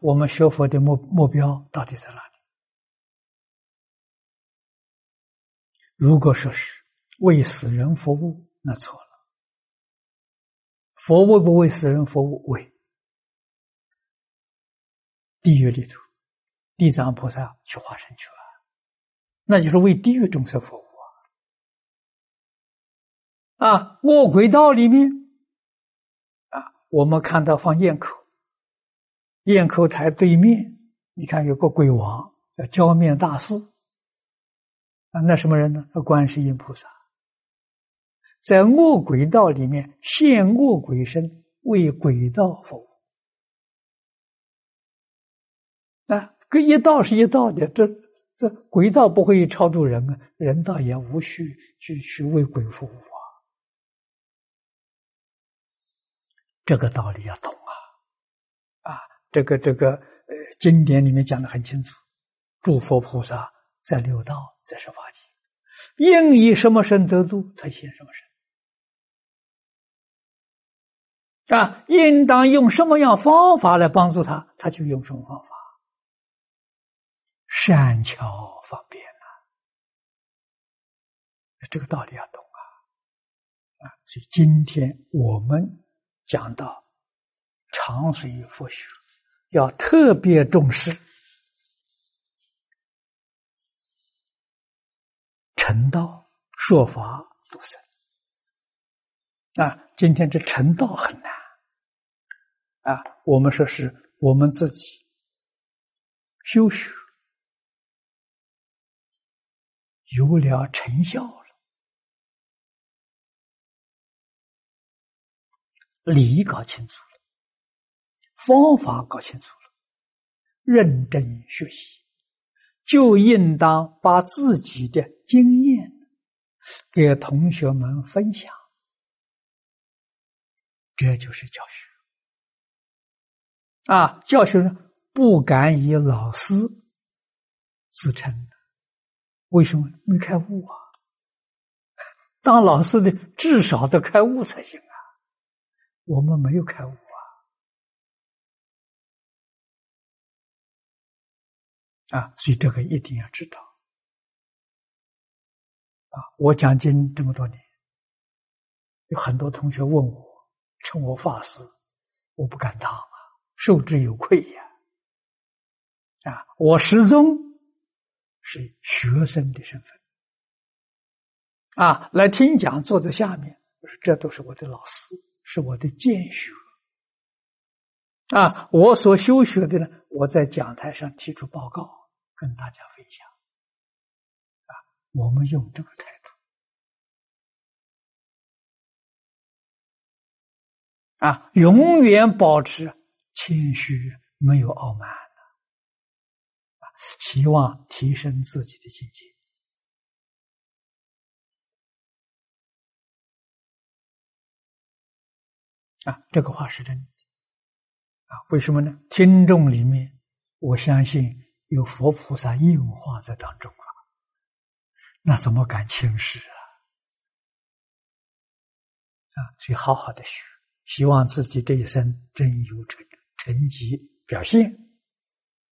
我们学佛的目标到底在哪里？如果说是为死人服务，那错了。佛为不为死人服务？为。地狱里头，地藏菩萨去化身去了，那就是为地狱众生服务啊！卧轨道里面啊，我们看到放焰口，焰口台对面，你看有个鬼王叫焦面大士啊，那什么人呢？观世音菩萨，在卧轨道里面现卧鬼身，为轨道服务。啊，跟一道是一道的，这鬼道不会超度人啊，人道也无需去为鬼服务啊。这个道理要懂啊！这个经典里面讲得很清楚，诸佛菩萨在六道，在十法界，应以什么身得度，他现什么身啊！应当用什么样方法来帮助他，他就用什么方法。善巧方便这个道理要懂啊！所以今天我们讲到长随佛学，要特别重视成道、说法、度生啊！今天这成道很难啊！我们说是我们自己修学有了成效了，理搞清楚了，方法搞清楚了，认真学习，就应当把自己的经验给同学们分享，这就是教学啊！教学生不敢以老师自称，为什么？没开悟啊！当老师的至少得开悟才行啊！我们没有开悟啊！所以这个一定要知道啊！我讲经这么多年，有很多同学问我，称我法师，我不敢当啊，受之有愧呀！啊，我始终是学生的身份啊，来听讲，坐在下面，这都是我的老师，是我的见学啊！我所修学的呢，我在讲台上提出报告，跟大家分享啊！我们用这个态度啊，永远保持谦虚，没有傲慢希望提升自己的境界啊！这个话是真的啊！为什么呢？听众里面，我相信有佛菩萨应化在当中啊，那怎么敢轻视所以好好的学，希望自己这一生真有成绩表现。